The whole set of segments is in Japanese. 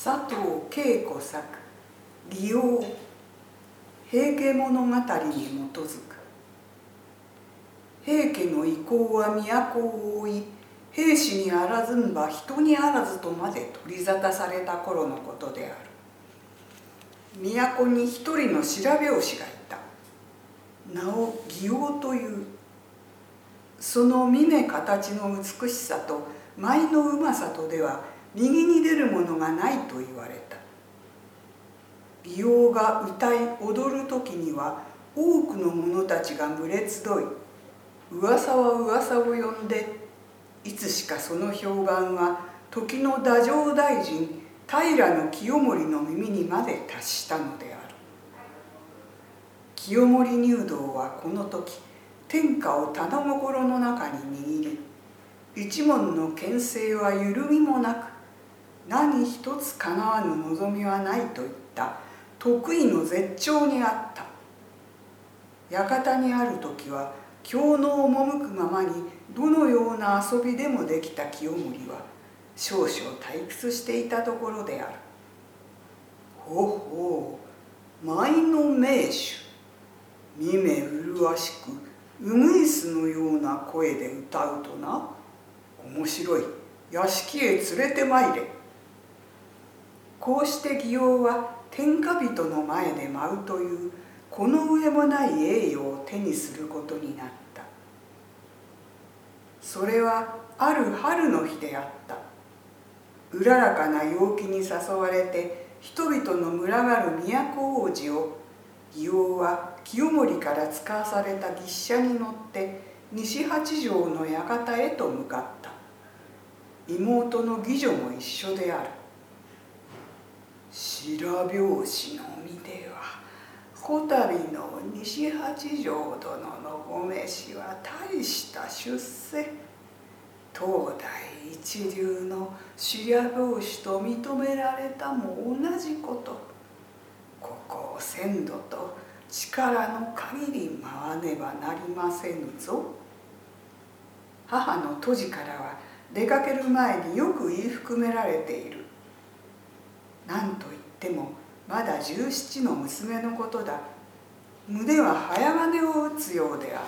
佐藤恵子作「利用」平家物語に基づく。平家の意向は都を追い、兵士にあらずんば人にあらずとまで取り沙汰された頃のことである。都に一人の白拍子がいた。名を祇王という。その見目形の美しさと舞のうまさとでは右に出るものがないと言われた。祇王が歌い踊る時には多くの者たちが群れ集い、噂は噂を呼んで、いつしかその評判は時の太政大臣平清盛の耳にまで達したのである。清盛入道はこの時天下をただ心の中に握り、一門の権勢は緩みもなく、何一つかなわぬ望みはないといった得意の絶頂にあった。館にある時は興の赴くままにどのような遊びでもできた清盛は少々退屈していたところである。ほほう、舞の名手、見目麗しくウグイスのような声で歌うとな、面白い、屋敷へ連れてまいれ。こうして祇王は天下人の前で舞うというこの上もない栄誉を手にすることになった。それはある春の日であった。うららかな陽気に誘われて人々の群がる都大路を祇王は清盛から使わされた牛車に乗って西八条の館へと向かった。妹の義女も一緒である。白拍子の身ではこたびの西八条殿のご召しは大した出世。当代一流の白拍子と認められたも同じこと。ここを鮮度と力の限り舞わねばなりませぬぞ。母の杜氏からは出かける前によく言い含められている。なんといってもまだ17の娘のことだ。胸は早金を打つようである。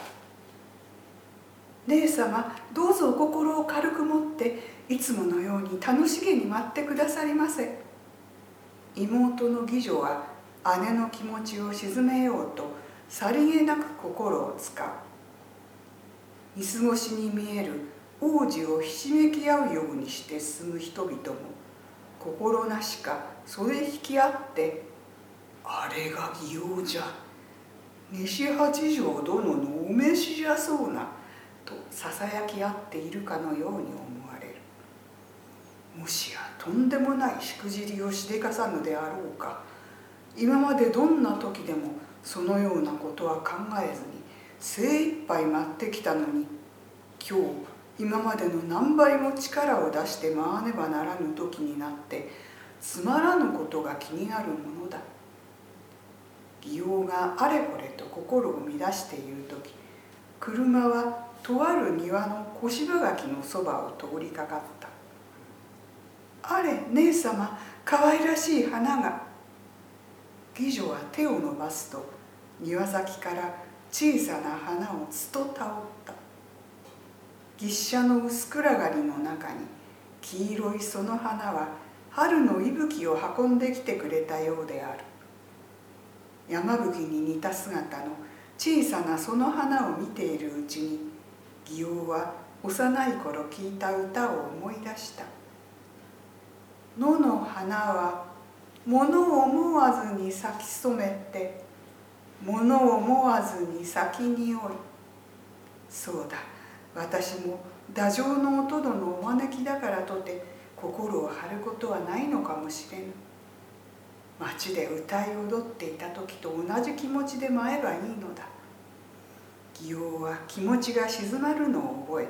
姉様、どうぞお心を軽く持っていつものように楽しげに舞ってくださりませ。妹の義女は姉の気持ちを鎮めようとさりげなく心を使う。見過ごしに見える王子をひしめき合うようにして進む人々も心なしか袖引き合って、あれが祇王じゃ、西八条殿のお召しじゃそうな、とささやき合っているかのように思われる。もしやとんでもないしくじりをしでかさぬであろうか。今までどんな時でもそのようなことは考えずに精一杯舞ってきたのに、今日今までの何倍も力を出して舞わねばならぬ時になってつまらぬことが気になるものだ。祇王があれこれと心を乱している時、車はとある庭の小柴垣のそばを通りかかった。あれ、姉様、かわいらしい花が。義女は手を伸ばすと庭先から小さな花をつとたおった。牛車の薄暗がりの中に黄色いその花は春の息吹を運んできてくれたようである。山吹に似た姿の小さなその花を見ているうちに、祇王は幼い頃聞いた歌を思い出した。野の花は物思わずに咲き染めて、物思わずに咲きにおい。そうだ、私も太政のお殿のお招きだからとて心を張ることはないのかもしれぬ。町で歌い踊っていた時と同じ気持ちで舞えばいいのだ。祇王は気持ちが静まるのを覚え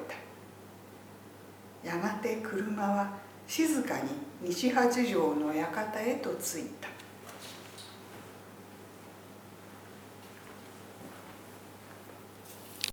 た。やがて車は静かに西八条の館へと着いた。